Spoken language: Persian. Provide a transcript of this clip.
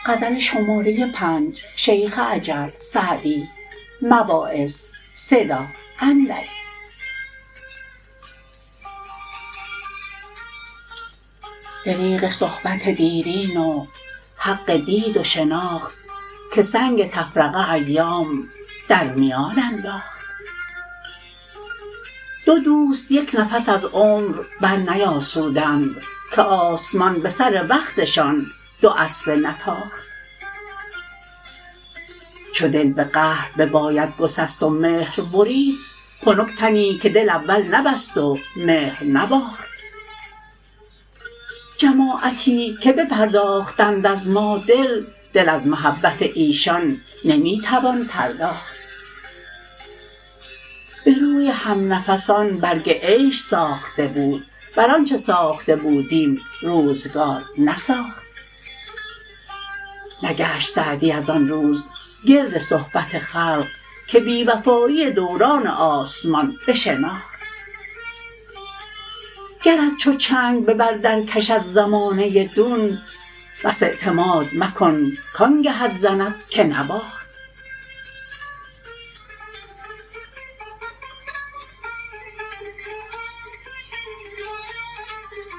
دریغ صحبت دیرین و حق دید و شناخت که سنگ تفرقه ایام در میان انداخت. دو دوست یک نفس از عمر برنیاسودند که آسمان به سر وقتشان دو اسبه نتاخت. چو دل به قهر بباید گسست و مهر برید، خنک تنی که دل اول نبست و مهر نباخت. جماعتی که بپرداختند از ما دل از محبت ایشان نمی توان پرداخت. به روی همنفسان برگ عیش ساخته بود، بر آنچه ساخته بودیم روزگار نساخت. نگشت سعدی از آن روز گرد صحبت خلق که بی وفایی دوران آسمان بشناخت. گرت چو چنگ به بر در کشد زمانه دون، بس اعتماد مکن کانگهت زند که نواخت.